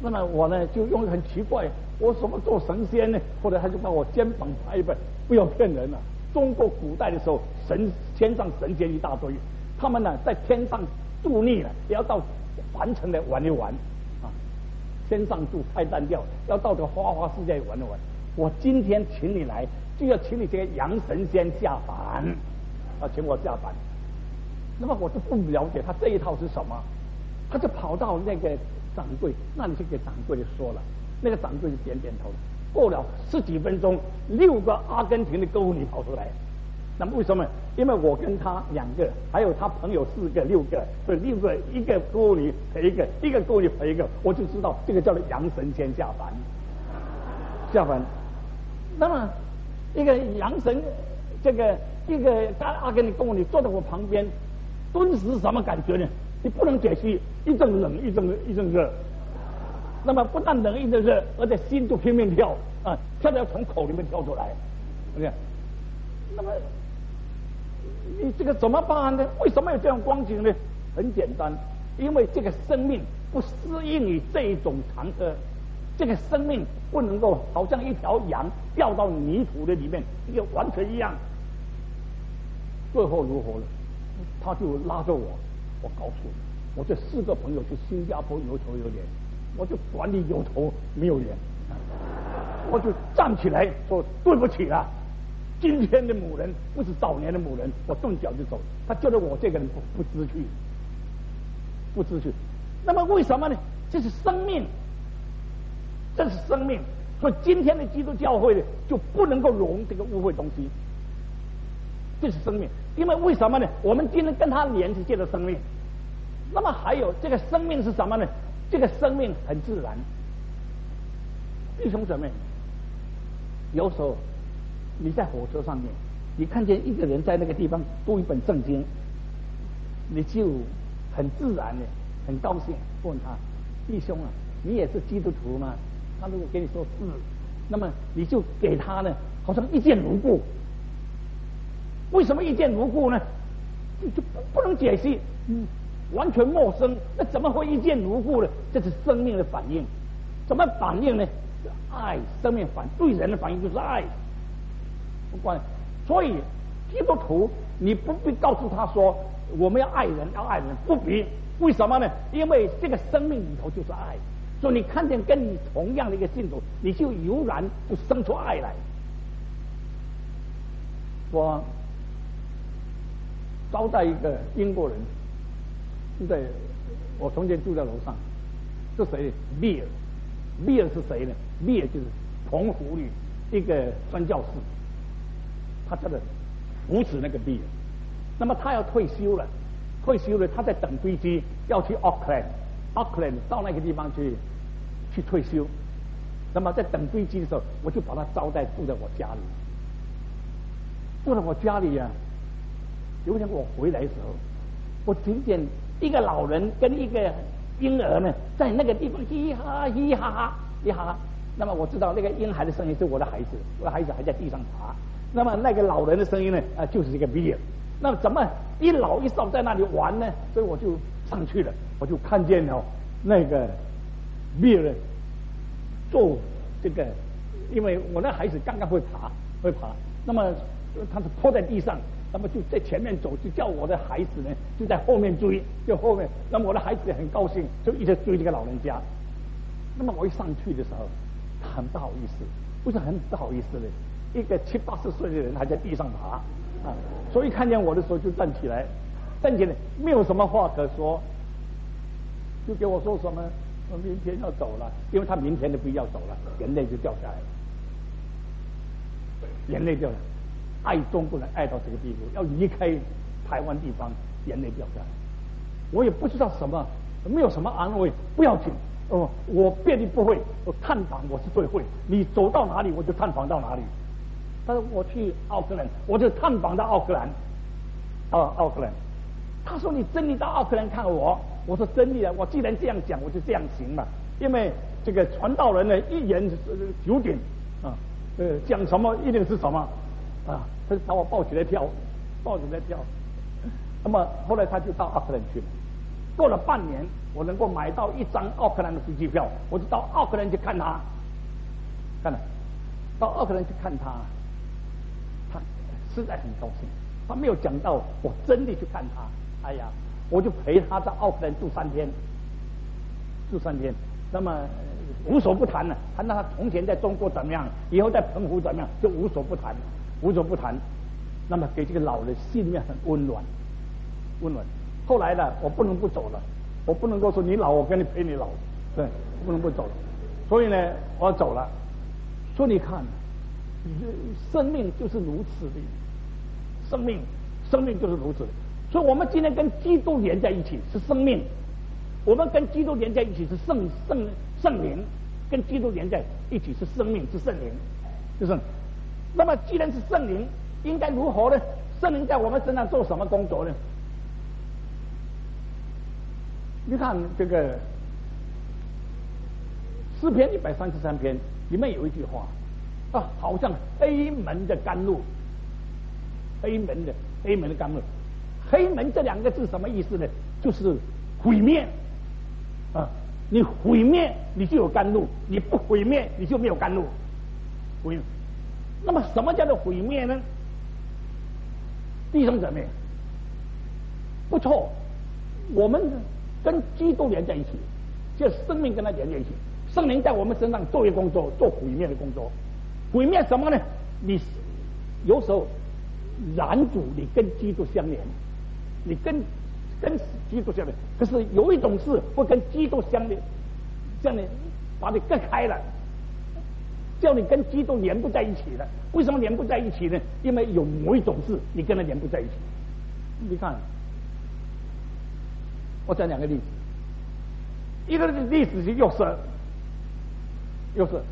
那么我呢就用很奇怪，我什么做神仙呢？后来他就把我肩膀拍一拍，不要骗人了。中国古代的时候，神天上神仙一大堆，他们呢在天上住腻了，也要到凡尘来玩一玩啊。天上住太单调，要到这个花花世界玩一玩。我今天请你来，就要请你这个阳神仙下凡，啊，请我下凡。那么我就不了解他这一套是什么，他就跑到那个掌柜那里去给掌柜就说了，那个掌柜就点点头。过了十几分钟，六个阿根廷的歌女跑出来。那么为什么？因为我跟他两个，还有他朋友四个、六个，所以六个一个歌女陪一个，一个歌女陪一个，我就知道这个叫做阳神仙下凡。下凡，那么一个阳神，这个一个阿根廷歌女坐在我旁边，顿时什么感觉呢？你不能解析，一阵冷，一阵一阵热。那么不但冷一阵热，而且心就拼命跳啊，跳到要从口里面跳出来。OK， 那么你这个怎么办呢？为什么有这样光景呢？很简单，因为这个生命不适应于这一种常态，这个生命不能够好像一条羊掉到泥土的里面，一个完全一样。最后如何了？他就拉着我，我告诉你，我这四个朋友去新加坡有头有脸，我就管你有头没有脸，我就站起来说对不起啦，今天的母人不是早年的母人，我顿脚就走。他觉得我这个人不不知趣，不知趣。那么为什么呢？这是生命，这是生命。所以今天的基督教会呢，就不能够容这个污秽东西。这是生命，因为为什么呢？我们今天跟他连是借着生命。那么还有这个生命是什么呢？这个生命很自然。弟兄姊妹，有时候你在火车上面，你看见一个人在那个地方读一本圣经，你就很自然的、很高兴问他：“弟兄啊，你也是基督徒吗？”他如果跟你说是，那么你就给他呢，好像一见如故。为什么一见如故呢？就就不不能解析，嗯，完全陌生，那怎么会一见如故呢？这是生命的反应。怎么反应呢？爱，生命反对人的反应就是爱。不管，所以基督徒你不必告诉他说我们要爱人，要爱人，不必。为什么呢？因为这个生命里头就是爱。所以你看见跟你同样的一个信徒，你就油然就生出爱来。我招待一个英国人，住在我从前住在楼上，是谁呢？比尔，比尔是谁呢？比尔就是澎湖的一个宣教士，他叫做扶持那个比尔。那么他要退休了，退休了，他在等飞机要去奥克兰，奥克兰到那个地方去去退休。那么在等飞机的时候，我就把他招待住在我家里，住在我家里呀、啊。有一天我回来的时候，我听见一个老人跟一个婴儿呢，在那个地方嘻哈嘻哈哈嘻哈。那么我知道那个婴孩的声音是我的孩子，我的孩子还在地上爬。那么那个老人的声音呢，啊，就是这个比尔。那么怎么一老一少在那里玩呢？所以我就上去了，我就看见了那个比尔做这个，因为我那孩子刚刚会爬，会爬，那么他是趴在地上。那么就在前面走，就叫我的孩子呢，就在后面追，就后面。那么我的孩子也很高兴，就一直追这个老人家。那么我一上去的时候，很不好意思，不是很不好意思的，一个七八十岁的人还在地上爬啊，所以看见我的时候就站起来，站起来没有什么话可说，就给我说什么，我明天要走了，因为他明天就不要走了，眼泪就掉下来了，眼泪掉了。爱中国人爱到这个地步，要离开台湾地方，眼泪掉下来。我也不知道什么，没有什么安慰，不要紧。哦，我别的不会，我探访我是最会。你走到哪里，我就探访到哪里。他说我去奥克兰，我就探访到奥克兰。啊，奥克兰。他说你真的到奥克兰看我？我说真的啊，我既然这样讲，我就这样行嘛。因为这个传道人呢，一言九鼎啊，呃，讲什么一定是什么。啊，他就把我抱起来跳，抱起来跳。那么后来他就到奥克兰去了。 过了半年，我能够买到一张奥克兰的飞机票，我就到奥克兰去看他，看了，到奥克兰去看他，他实在很高兴，他没有讲到我真的去看他，哎呀，我就陪他在奥克兰住三天，住三天，那么无所不谈了，谈到他从前在中国怎么样，以后在澎湖怎么样，就无所不谈，无所不谈。那么给这个老人心里面很温暖，温暖。后来呢，我不能不走了，我不能够说你老，我跟你陪你老，对，不能不走了。所以呢，我要走了。说你看，生命就是如此的，生命，生命就是如此的。所以我们今天跟基督连在一起是生命，我们跟基督连在一起是圣圣圣灵，跟基督连在一起是生命，是圣灵，就是。那么既然是圣灵，应该如何呢？圣灵在我们身上做什么工作呢？你看这个诗篇一百三十三篇里面有一句话啊，好像黑门的甘露，黑门的黑门的甘露，黑门这两个字什么意思呢？就是毁灭啊！你毁灭，你就有甘露；你不毁灭，你就没有甘露。毁。那么什么叫做毁灭呢？弟兄姊妹，不错，我们跟基督连在一起，就是生命跟他连在一起。圣灵在我们身上做一个工作，做毁灭的工作。毁灭什么呢？你有时候拦阻你跟基督相连，你跟跟基督相连。可是有一种事会跟基督相连，这样呢，把你隔开了，叫你跟基督连不在一起了。为什么连不在一起呢？因为有某一种事你跟他连不在一起。你看，我讲两个例子，一个例子是约瑟，约瑟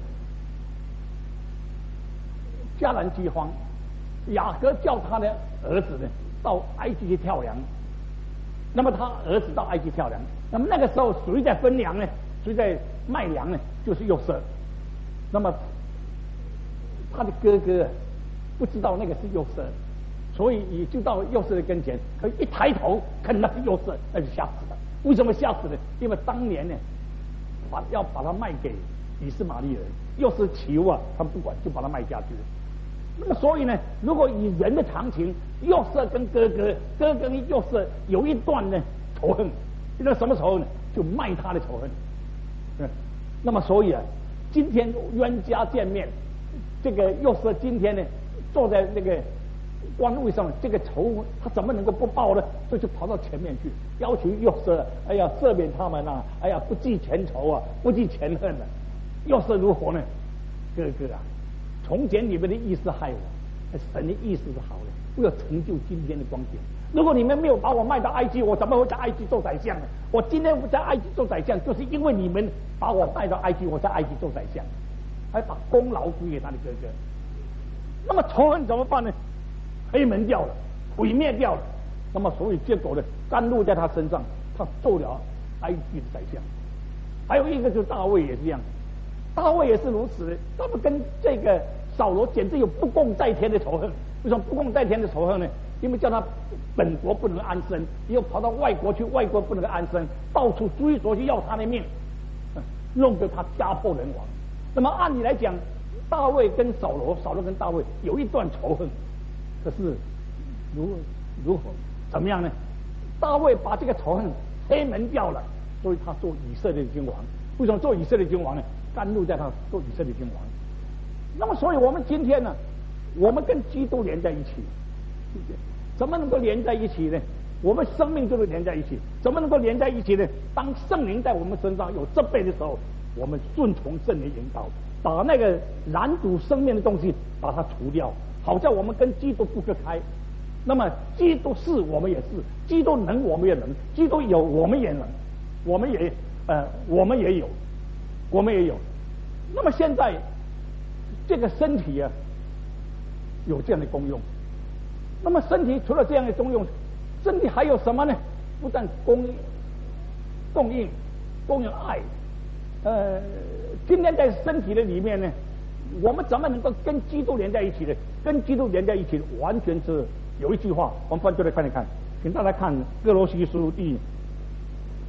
迦南饥荒，雅各叫他的儿子呢到埃及去跳粮，那么他儿子到埃及跳粮，那么那个时候谁在分粮呢？谁在卖粮呢？就是约瑟。那么他的哥哥不知道那个是约瑟，所以也就到约瑟的跟前，可一抬头看那是约瑟，那就吓死了。为什么吓死了？因为当年呢，把要把他卖给以斯玛利人，约瑟求啊，他们不管，就把他卖下去了。那么所以呢，如果以人的常情，约瑟跟哥哥，哥哥跟约瑟有一段呢仇恨，那什么仇恨呢？就卖他的仇恨。嗯，那么所以啊，今天冤家见面。这个约瑟今天呢，坐在那个官位上，这个仇他怎么能够不报呢？所以就跑到前面去，要求约瑟，哎呀，赦免他们啊，哎呀，不计前仇啊，不计前恨啊。约瑟如何呢？哥哥啊，从前你们的意思害我，神的意思是好的，为了成就今天的光景。如果你们没有把我卖到埃及，我怎么会在埃及做宰相呢？我今天在埃及做宰相，就是因为你们把我卖到埃及，我在埃及做宰相。还把功劳归给他的哥哥，那么仇恨怎么办呢？黑门掉了，毁灭掉了，那么所以结果呢，甘露在他身上，他做了埃及的宰相。还有一个就是大卫也是这样，大卫也是如此，他们跟这个扫罗简直有不共戴天的仇恨。为什么不共戴天的仇恨呢？因为叫他本国不能安生，又跑到外国去，外国不能安生，到处追索去要他的命，弄得他家破人亡。那么按理来讲，大卫跟扫罗，扫罗跟大卫有一段仇恨，可是如如何怎么样呢？大卫把这个仇恨黑门掉了，所以他做以色列的君王。为什么做以色列君王呢？甘露在他做以色列君王。那么，所以我们今天呢，我们跟基督连在一起，怎么能够连在一起呢？我们生命就是连在一起，怎么能够连在一起呢？当圣灵在我们身上有责备的时候，我们顺从圣灵引导，把那个拦阻生命的东西把它除掉，好在我们跟基督不隔开。那么基督是我们也是，基督能我们也能，基督有我们也能，我们也呃我们也有，我们也有。那么现在这个身体啊有这样的功用，那么身体除了这样的功用，身体还有什么呢？不但供供应供应爱。呃，今天在身体的里面呢，我们怎么能够跟基督连在一起呢？跟基督连在一起，完全是有一句话，我们翻出来看一看，请大家看哥罗西书第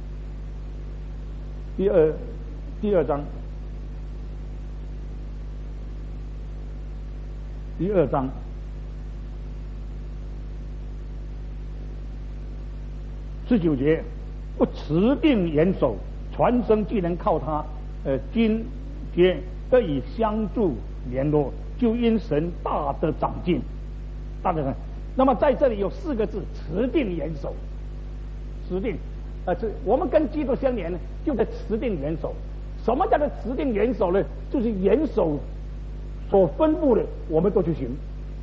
第二第二章，第二章。十九节，不持定严守，传声既能靠他，呃，今节得以相助联络，就因神大的长进，大的长。那么在这里有四个字：持定严守。持定，呃，这我们跟基督相连呢，就在持定严守。什么叫做持定严守呢？就是严守所分布的，我们都去行；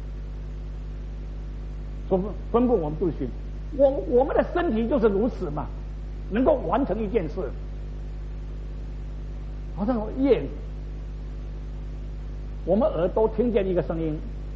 所分布我们都去行。我我们的身体就是如此嘛，能够完成一件事。好像夜里，我们耳朵听见一个声音，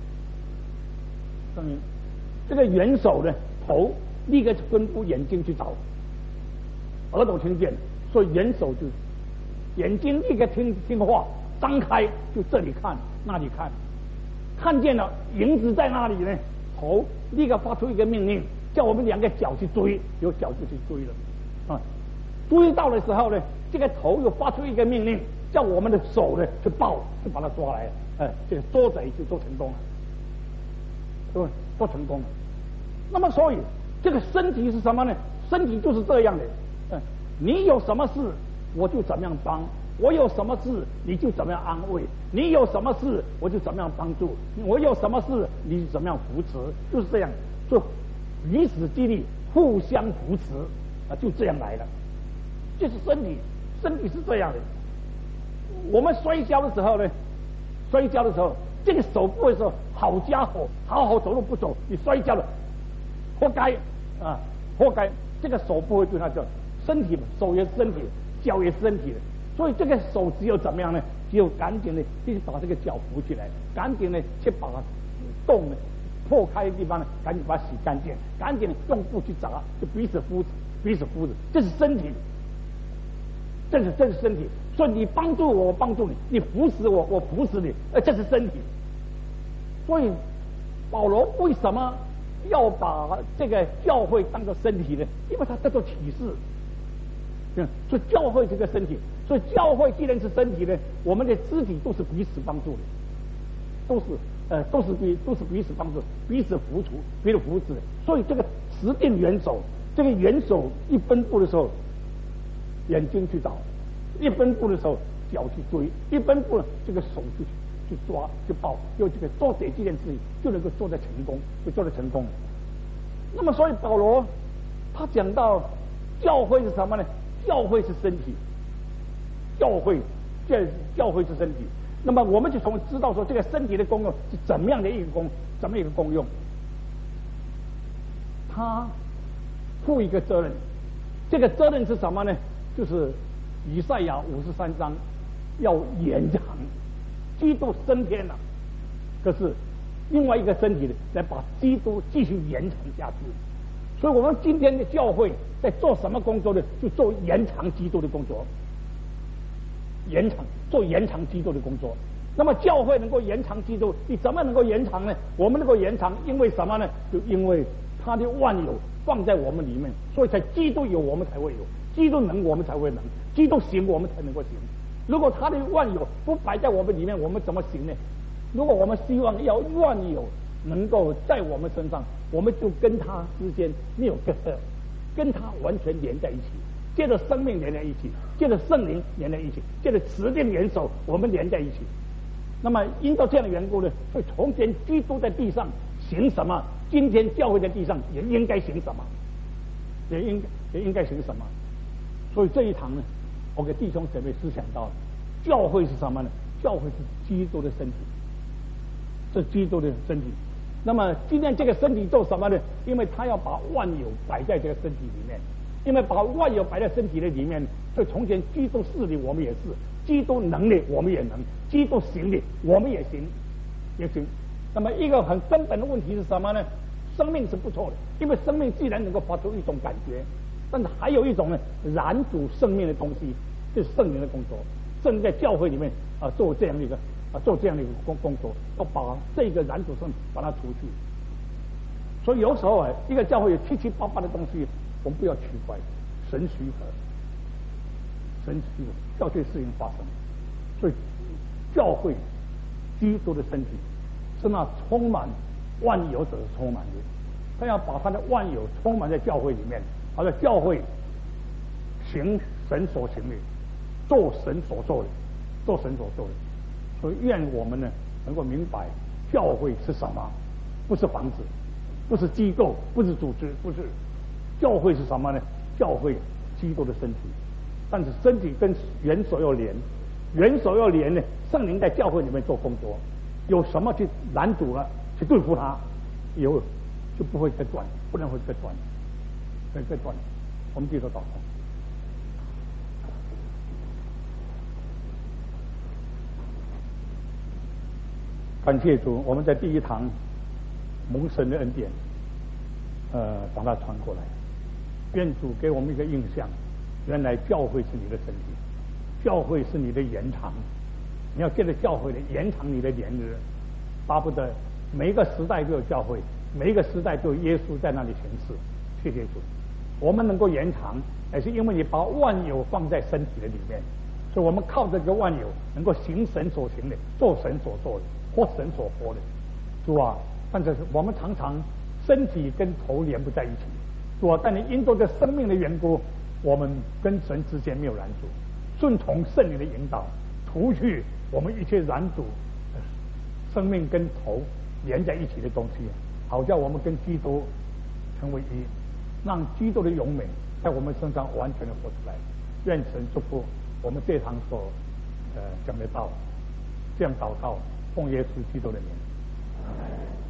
声音，这个元首呢，头立刻吩咐眼睛去找，耳朵听见，所以元首就眼睛立刻听听话，张开就这里看那里看，看见了影子在那里呢，头立刻发出一个命令。叫我们两个脚去追，有脚就去追了，啊，追到的时候呢，这个头又发出一个命令，叫我们的手呢去抱，就把它抓来了，哎、呃，这个捉贼就做成功了，对吧？做成功了。那么所以这个身体是什么呢？身体就是这样的，嗯、呃，你有什么事我就怎么样帮，我有什么事你就怎么样安慰，你有什么事我就怎么样帮助，我有什么事你就怎么样扶持，就是这样做。彼此激励，互相扶持，啊，就这样来了。就是身体，身体是这样的。我们摔跤的时候呢，摔跤的时候，这个手不会说好家伙，好好走路不走，你摔跤了，活该啊，活该。这个手不会对他叫身体嘛，手也是身体，脚也是身体的。所以这个手只有怎么样呢？只有赶紧的去把这个脚扶起来，赶紧的去把洞呢。破开的地方呢，赶紧把它洗干净，赶紧用布去砸，就彼此扶持，彼此扶持，这是身体，这是这是身体。所以你帮助我，我帮助你；你扶持我，我扶持你，呃，这是身体。所以保罗为什么要把这个教会当作身体呢？因为他得到启示，嗯，所以教会这个身体，所以教会既然是身体呢，我们的肢体都是彼此帮助的，都是。呃，都是彼都是彼此帮助，彼此扶持，彼此扶持。所以这个持定元首，这个元首一分布的时候，眼睛去找；一分布的时候，脚去追；一分布呢，这个手就去抓、去抱，用这个做这这件事情就能够做得成功，就做得成功。那么，所以保罗他讲到教会是什么呢？教会是身体，教会这教会是身体。那么我们就从知道说这个身体的功用是怎么样的一个功，怎么一个功用？他负一个责任，这个责任是什么呢？就是以赛亚五十三章要延长，基督升天了，可是另外一个身体呢，来把基督继续延长下去。所以我们今天的教会在做什么工作呢？就做延长基督的工作。延长做延长基督的工作，那么教会能够延长基督，你怎么能够延长呢？我们能够延长，因为什么呢？就因为他的万有放在我们里面，所以才基督有我们才会有，基督能我们才会能，基督行我们才能够行。如果他的万有不摆在我们里面，我们怎么行呢？如果我们希望要万有能够在我们身上，我们就跟他之间没有隔阂，跟他完全连在一起。借着生命连在一起，借着圣灵连在一起，借着持定元首，我们连在一起。那么因着这样的缘故呢，所以从前基督在地上行什么，今天教会在地上也应该行什么，也应也应该行什么。所以这一堂呢，我给弟兄姐妹思想到了，教会是什么呢？教会是基督的身体，是基督的身体。那么今天这个身体做什么呢？因为他要把万有摆在这个身体里面。因为把万有摆在身体的里面，所以从前基督是的，我们也是；基督能的，我们也能；基督行的，我们也行，也行。那么一个很根本的问题是什么呢？生命是不错的，因为生命既然能够发出一种感觉，但是还有一种呢，燃煮生命的东西，这是圣灵的工作。圣灵在教会里面啊，做这样的一个啊，做这样的一个工工作，要把这个燃煮生命把它除去。所以有时候啊，一个教会有七七八八的东西。我们不要奇怪，神许可， 神奇的叫这些事情发生。所以教会基督的身体是那充满万有者充满的，他要把他的万有充满在教会里面，他的教会行神所行的，做神所做的，做神所做的。所以愿我们呢能够明白教会是什么，不是房子，不是机构，不是组织，不是。教会是什么呢？教会基督的身体，但是身体跟元首要连，元首要连呢，圣灵在教会里面做工作，有什么去拦阻了，去对付他，以后就不会再断，不能会再断，再再断。我们低头祷告。感谢主，我们在第一堂蒙神的恩典，呃，把它传过来。愿主给我们一个印象，原来教会是你的身体，教会是你的延长，你要借着教会的延长你的年日，巴不得每一个时代都有教会，每一个时代都有耶稣在那里行事。谢谢主，我们能够延长，也是因为你把万有放在身体的里面，所以我们靠这个万有能够行神所行的，做神所做的，活神所活的。主啊，但是我们常常身体跟头连不在一起。主啊，但你因着这生命的缘故，我们跟神之间没有拦阻，顺从圣灵的引导，除去我们一切拦阻生命跟头连在一起的东西，好叫我们跟基督成为一，让基督的荣美在我们身上完全的活出来。愿神祝福我们这堂所呃讲的道，这样祷告，奉耶稣基督的名。